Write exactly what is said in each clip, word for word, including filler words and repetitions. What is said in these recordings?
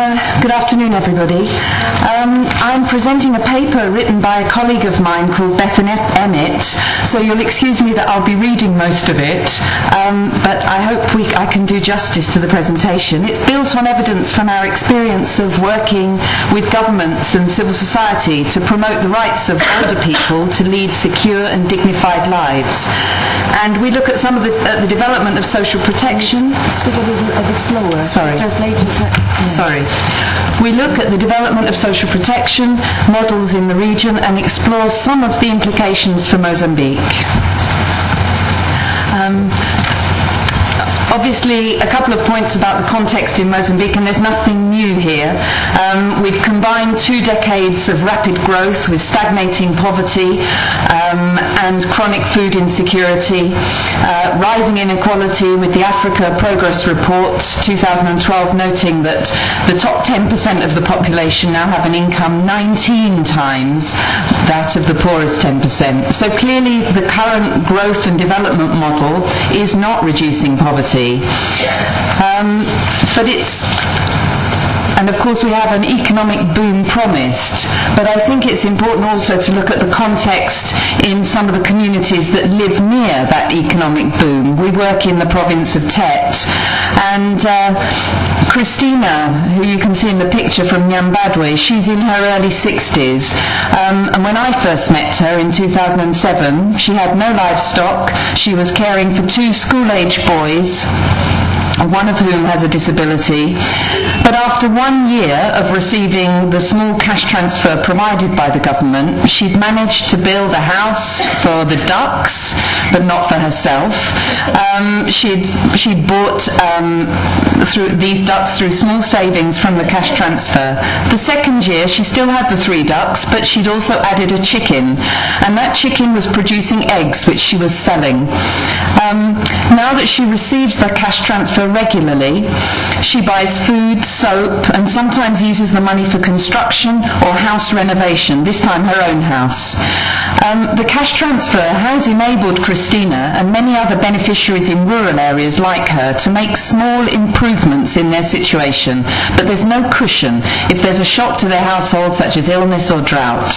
Uh, good afternoon, everybody. Um, I'm presenting a paper written by a colleague of mine called Bethan Emmett, so you'll excuse me that I'll be reading most of it, um, but I hope we, I can do justice to the presentation. It's built on evidence from our experience of working with governments and civil society to promote the rights of older people to lead secure and dignified lives. And we look at some of the, uh, the development of social protection. Speak a little a bit slower. Sorry. Translators. Yes. Sorry. We look at the development of social protection models in the region and explore some of the implications for Mozambique. Um, Obviously, a couple of points about the context in Mozambique, and there's nothing new here. Um, we've combined two decades of rapid growth with stagnating poverty um, and chronic food insecurity, uh, rising inequality, with the Africa Progress Report two thousand twelve noting that the top ten percent of the population now have an income nineteen times that of the poorest ten percent. So clearly the current growth and development model is not reducing poverty. Um, but it's, and of course we have an economic boom promised, but I think it's important also to look at the context in some of the communities that live near that economic boom. We work in the province of Tete, and uh, Christina, who you can see in the picture from Nyambadwe, she's in her early sixties, um, and when I first met her in two thousand seven, she had no livestock. She was caring for two school-age boys, one of whom has a disability. But after one year of receiving the small cash transfer provided by the government, she'd managed to build a house for the ducks, but not for herself. Um, she'd, she'd bought um, through these ducks through small savings from the cash transfer. The second year, she still had the three ducks, but she'd also added a chicken, and that chicken was producing eggs, which she was selling. Um, now that she receives the cash transfer regularly, she buys food, soap, and sometimes uses the money for construction or house renovation, this time her own house. Um, the cash transfer has enabled Christina and many other beneficiaries in rural areas like her to make small improvements in their situation, but there's no cushion if there's a shock to their household, such as illness or drought.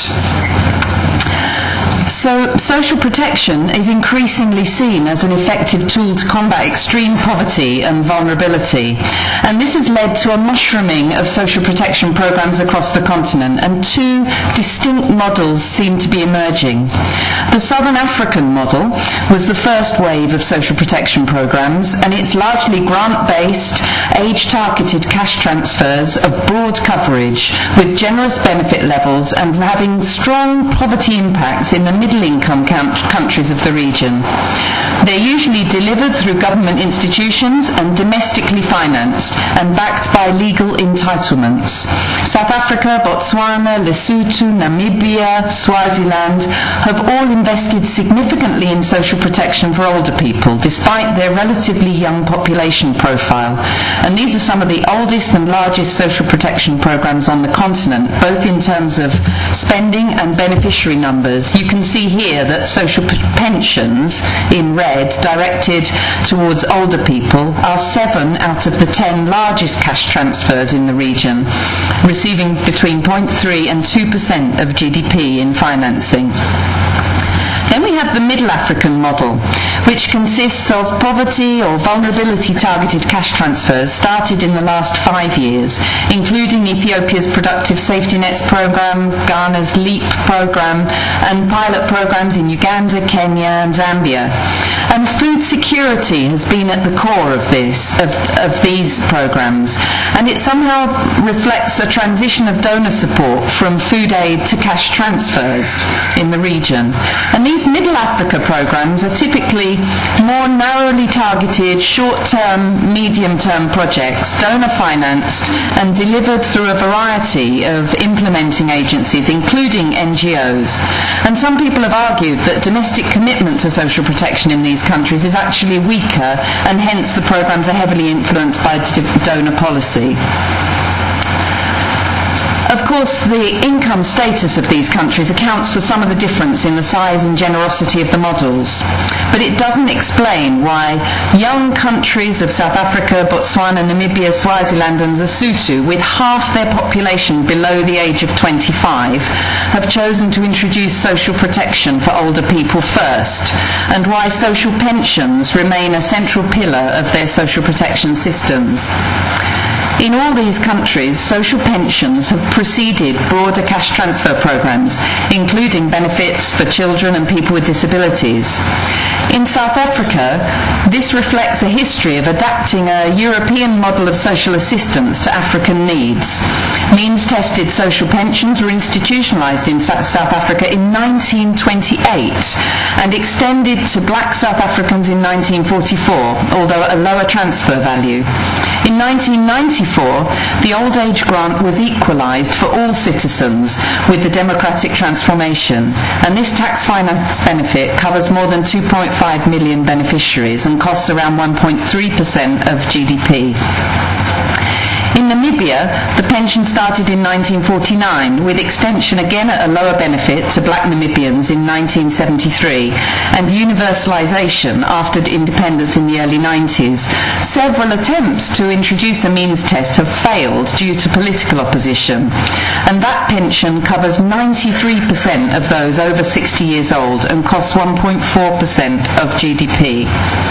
So social protection is increasingly seen as an effective tool to combat extreme poverty and vulnerability. And this has led to a mushrooming of social protection programs across the continent, and two distinct models seem to be emerging. The Southern African model was the first wave of social protection programs, and it's largely grant-based, age-targeted cash transfers of broad coverage with generous benefit levels and having strong poverty impacts in the middle-income countries of the region. They're usually delivered through government institutions and domestically financed and backed by legal entitlements. South Africa, Botswana, Lesotho, Namibia, Swaziland have all invested significantly in social protection for older people, despite their relatively young population profile. And these are some of the oldest and largest social protection programs on the continent, both in terms of spending and beneficiary numbers. You can see here that social pensions, in red, directed towards older people, are seven out of the ten largest cash transfers in the region, receiving between zero point three and two percent of G D P in financing. Then we have the Middle African model, which consists of poverty or vulnerability targeted cash transfers started in the last five years, including Ethiopia's Productive Safety Nets program, Ghana's LEAP program, and pilot programs in Uganda, Kenya, and Zambia. And food security has been at the core of this, of, of these programs, and it somehow reflects a transition of donor support from food aid to cash transfers in the region. And these Middle Africa programs are typically more narrowly targeted, short-term, medium-term projects, donor-financed and delivered through a variety of implementing agencies, including N G Os. And some people have argued that domestic commitment to social protection in these countries is actually weaker, and hence the programs are heavily influenced by donor policy. Of course, the income status of these countries accounts for some of the difference in the size and generosity of the models. But it doesn't explain why young countries of South Africa, Botswana, Namibia, Swaziland and Lesotho, with half their population below the age of twenty-five, have chosen to introduce social protection for older people first, and why social pensions remain a central pillar of their social protection systems. In all these countries, social pensions have preceded broader cash transfer programs, including benefits for children and people with disabilities. In South Africa, this reflects a history of adapting a European model of social assistance to African needs. Means-tested social pensions were institutionalised in South Africa in nineteen twenty-eight and extended to black South Africans in nineteen forty-four, although at a lower transfer value. In nineteen ninety-four, the old age grant was equalised for all citizens with the democratic transformation, and this tax finance benefit covers more than two point five million beneficiaries and costs around one point three percent of G D P. In Namibia, the pension started in nineteen forty-nine, with extension again at a lower benefit to black Namibians in nineteen seventy-three, and universalisation after independence in the early nineties. Several attempts to introduce a means test have failed due to political opposition, and that pension covers ninety-three percent of those over sixty years old and costs one point four percent of G D P.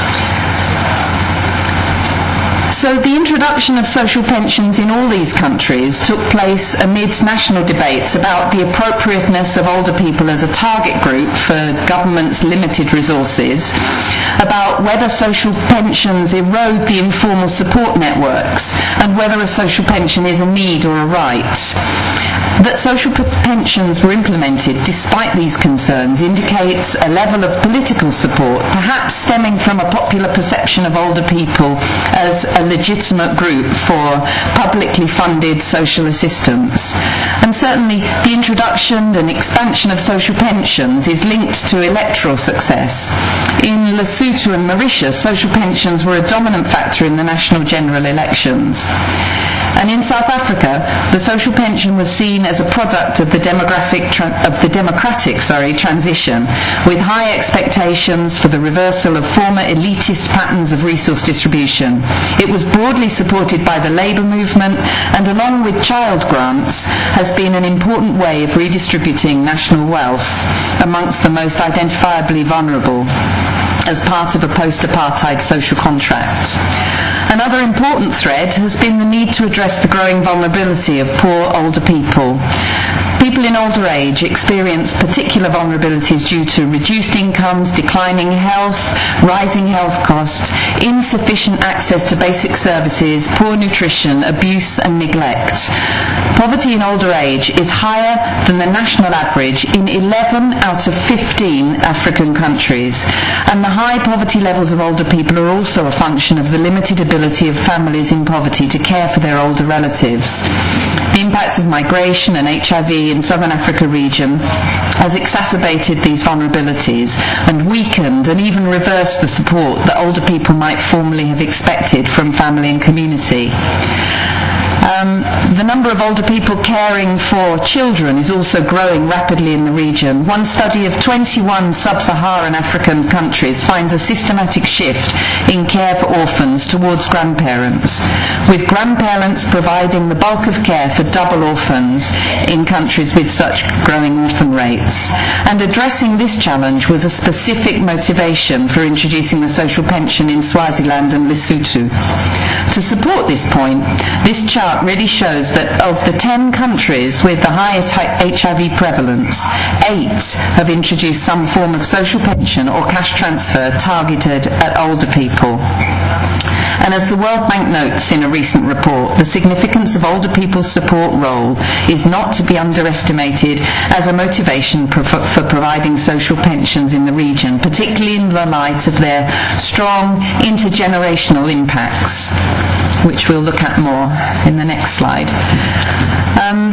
So the introduction of social pensions in all these countries took place amidst national debates about the appropriateness of older people as a target group for government's limited resources, about whether social pensions erode the informal support networks, and whether a social pension is a need or a right. That social pensions were implemented despite these concerns indicates a level of political support, perhaps stemming from a popular perception of older people as a legitimate group for publicly funded social assistance. And certainly the introduction and expansion of social pensions is linked to electoral success. In Lesotho and Mauritius, social pensions were a dominant factor in the national general elections. And in South Africa, the social pension was seen as a product of the demographic tra- of the democratic sorry, transition, with high expectations for the reversal of former elitist patterns of resource distribution. It was broadly supported by the labour movement, and along with child grants, has been an important way of redistributing national wealth amongst the most identifiably vulnerable, as part of a post-apartheid social contract. Another important thread has been the need to address the growing vulnerability of poor older people. People in older age experience particular vulnerabilities due to reduced incomes, declining health, rising health costs, insufficient access to basic services, poor nutrition, abuse and neglect. Poverty in older age is higher than the national average in eleven out of fifteen African countries, and the high poverty levels of older people are also a function of the limited ability of families in poverty to care for their older relatives. The impacts of migration and H I V in Southern Africa region has exacerbated these vulnerabilities and weakened and even reversed the support that older people might formerly have expected from family and community. Um, the number of older people caring for children is also growing rapidly in the region. One study of twenty-one sub-Saharan African countries finds a systematic shift in care for orphans towards grandparents, with grandparents providing the bulk of care for double orphans in countries with such growing orphan rates. And addressing this challenge was a specific motivation for introducing the social pension in Swaziland and Lesotho. To support this point, this chart really shows that of the ten countries with the highest H I V prevalence, eight have introduced some form of social pension or cash transfer targeted at older people. And as the World Bank notes in a recent report, the significance of older people's support role is not to be underestimated as a motivation for, for providing social pensions in the region, particularly in the light of their strong intergenerational impacts, which we'll look at more in the next slide. Um,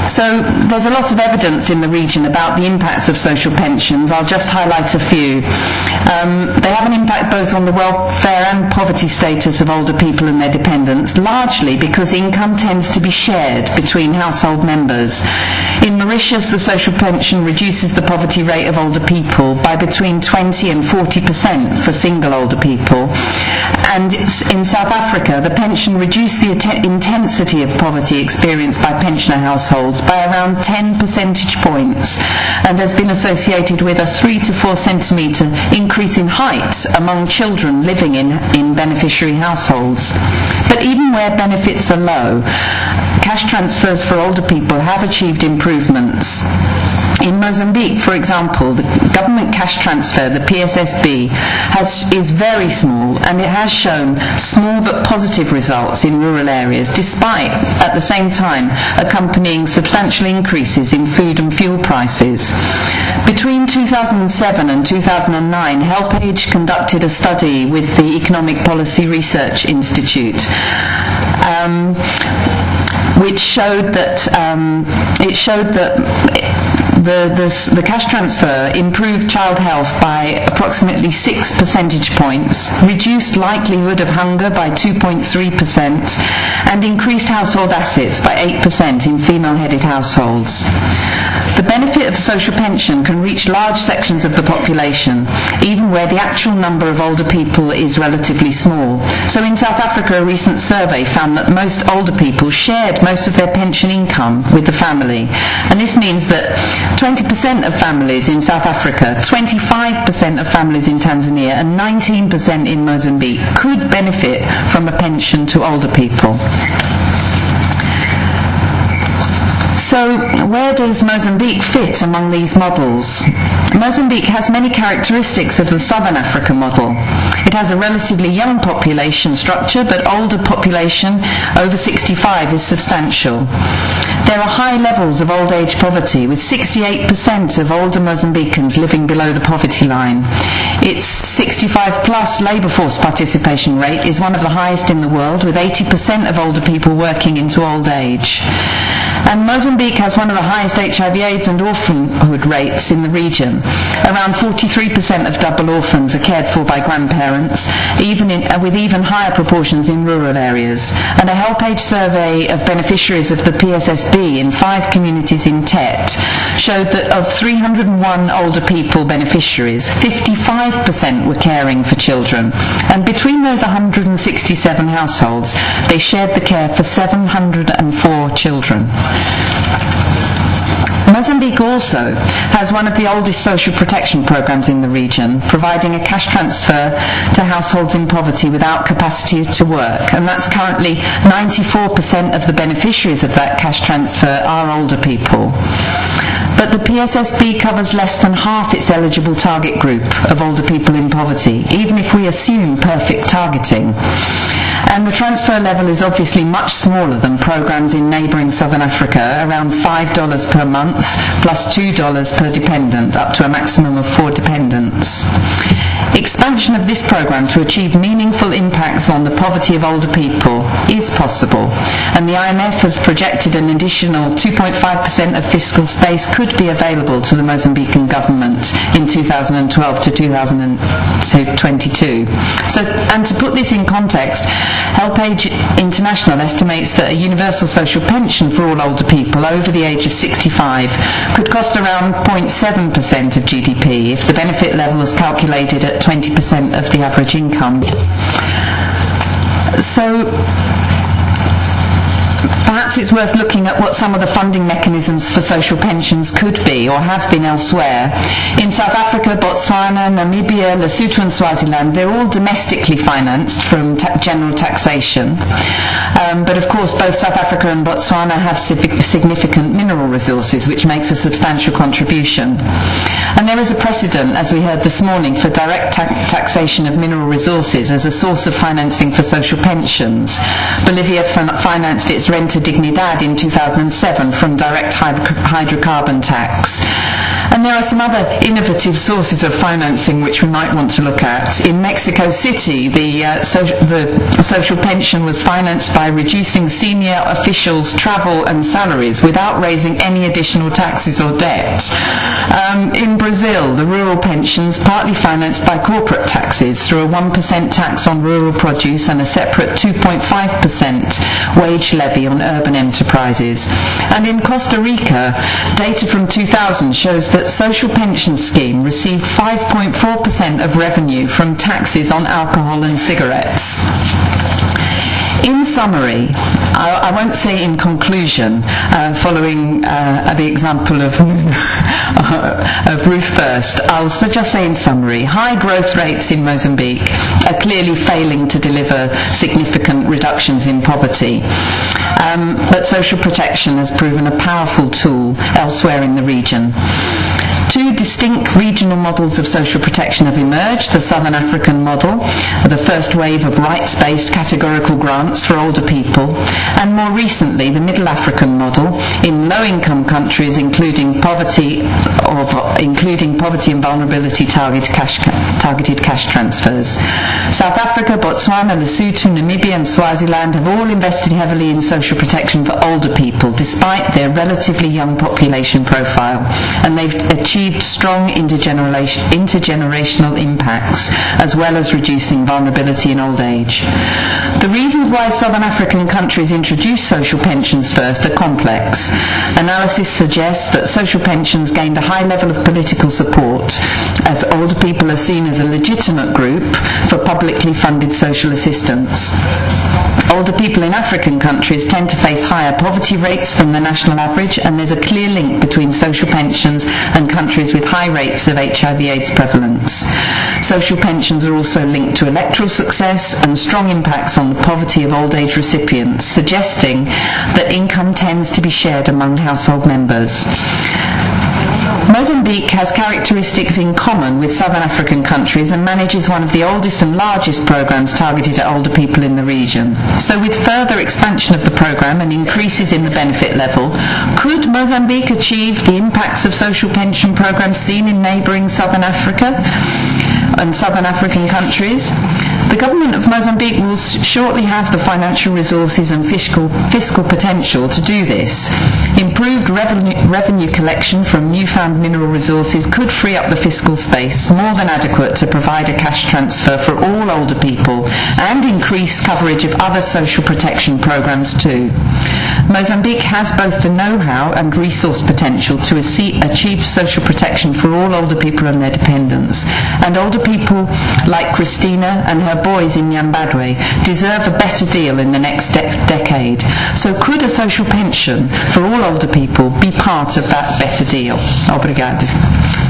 So there's a lot of evidence in the region about the impacts of social pensions. I'll just highlight a few. Um, they have an impact both on the welfare and poverty status of older people and their dependents, largely because income tends to be shared between household members. In Mauritius, the social pension reduces the poverty rate of older people by between twenty and forty percent for single older people. And it's in South Africa, the pension reduced the att- intensity of poverty experienced by pensioner households by around ten percentage points, and has been associated with a three to four centimetre increase in height among children living in, in beneficiary households. But even where benefits are low, cash transfers for older people have achieved improvements. In Mozambique, for example, the government cash transfer, the P S S B, has, is very small, and it has shown small but positive results in rural areas, despite, at the same time, accompanying substantial increases in food and fuel prices. Between two thousand seven and two thousand nine, HelpAge conducted a study with the Economic Policy Research Institute, um, which showed that um, it showed that The, the, the cash transfer improved child health by approximately six percentage points, reduced likelihood of hunger by two point three percent, and increased household assets by eight percent in female-headed households. The benefit of the social pension can reach large sections of the population, even where the actual number of older people is relatively small. So in South Africa, a recent survey found that most older people shared most of their pension income with the family. And this means that twenty percent of families in South Africa, twenty-five percent of families in Tanzania, and nineteen percent in Mozambique could benefit from a pension to older people. So where does Mozambique fit among these models? Mozambique has many characteristics of the Southern Africa model. It has a relatively young population structure, but older population over sixty-five is substantial. There are high levels of old age poverty, with sixty-eight percent of older Mozambicans living below the poverty line. Its sixty-five plus labour force participation rate is one of the highest in the world, with eighty percent of older people working into old age. And Mozambique has one of the highest H I V AIDS and orphanhood rates in the region. Around forty-three percent of double orphans are cared for by grandparents, even in, uh, with even higher proportions in rural areas. And a HelpAge survey of beneficiaries of the P S S B in five communities in Tet showed that of three hundred one older people beneficiaries, fifty-five percent were caring for children. And between those one hundred sixty-seven households, they shared the care for seven hundred four children. Mozambique also has one of the oldest social protection programs in the region, providing a cash transfer to households in poverty without capacity to work, and that's currently ninety-four percent of the beneficiaries of that cash transfer are older people. But the P S S B covers less than half its eligible target group of older people in poverty, even if we assume perfect targeting. And the transfer level is obviously much smaller than programs in neighbouring Southern Africa, around five dollars per month plus two dollars per dependent, up to a maximum of four dependents. Expansion of this program to achieve meaningful impacts on the poverty of older people is possible, and the I M F has projected an additional two point five percent of fiscal space could be available to the Mozambican government in two thousand twelve to two thousand twenty-two. So, and to put this in context, HelpAge International estimates that a universal social pension for all older people over the age of sixty-five could cost around zero point seven percent of G D P if the benefit level is calculated at twenty percent of the average income. So perhaps it's worth looking at what some of the funding mechanisms for social pensions could be or have been elsewhere. In South Africa, Botswana, Namibia, Lesotho and Swaziland, they're all domestically financed from ta- general taxation. Um, but of course, both South Africa and Botswana have civic- significant mineral resources, which makes a substantial contribution. And there is a precedent, as we heard this morning, for direct ta- taxation of mineral resources as a source of financing for social pensions. Bolivia fin- financed its Renta Dignidad in two thousand seven from direct hyd- hydrocarbon tax. And there are some other innovative sources of financing which we might want to look at. In Mexico City, the, uh, so- the social pension was financed by reducing senior officials' travel and salaries without raising any additional taxes or debt. Um, in Brazil, the rural pensions partly financed by corporate taxes through a one percent tax on rural produce and a separate two point five percent wage levy on urban enterprises. And in Costa Rica, data from two thousand shows that social pension scheme received five point four percent of revenue from taxes on alcohol and cigarettes. In summary, I, I won't say in conclusion, uh, following uh, the example of, of Ruth First, I'll just say in summary, high growth rates in Mozambique are clearly failing to deliver significant reductions in poverty. Um, but social protection has proven a powerful tool elsewhere in the region. Two distinct regional models of social protection have emerged: the Southern African model, the first wave of rights-based categorical grants for older people, and more recently the Middle African model in low-income countries, including poverty, of, including poverty and vulnerability targeted cash, targeted cash transfers. South Africa, Botswana, Lesotho, Namibia and Swaziland have all invested heavily in social protection for older people, despite their relatively young population profile, and they've achieved strong intergeneration, intergenerational impacts, as well as reducing vulnerability in old age. The reasons why Southern African countries introduced social pensions first are complex. Analysis suggests that social pensions gained a high level of political support, as older people are seen as a legitimate group for publicly funded social assistance. Older people in African countries tend to face higher poverty rates than the national average, and there's a clear link between social pensions and countries with high rates of H I V AIDS prevalence. Social pensions are also linked to electoral success and strong impacts on the poverty of old age recipients, suggesting that income tends to be shared among household members. Mozambique has characteristics in common with Southern African countries and manages one of the oldest and largest programs targeted at older people in the region. So with further expansion of the program and increases in the benefit level, could Mozambique achieve the impacts of social pension programs seen in neighbouring Southern Africa and Southern African countries? The government of Mozambique will shortly have the financial resources and fiscal, fiscal potential to do this. Improved revenue, revenue collection from newfound mineral resources could free up the fiscal space more than adequate to provide a cash transfer for all older people and increase coverage of other social protection programs too. Mozambique has both the know-how and resource potential to achieve social protection for all older people and their dependents. And older people like Christina and her boys in Nyambadwe deserve a better deal in the next de- decade. So could a social pension for all older people be part of that better deal? Obrigado.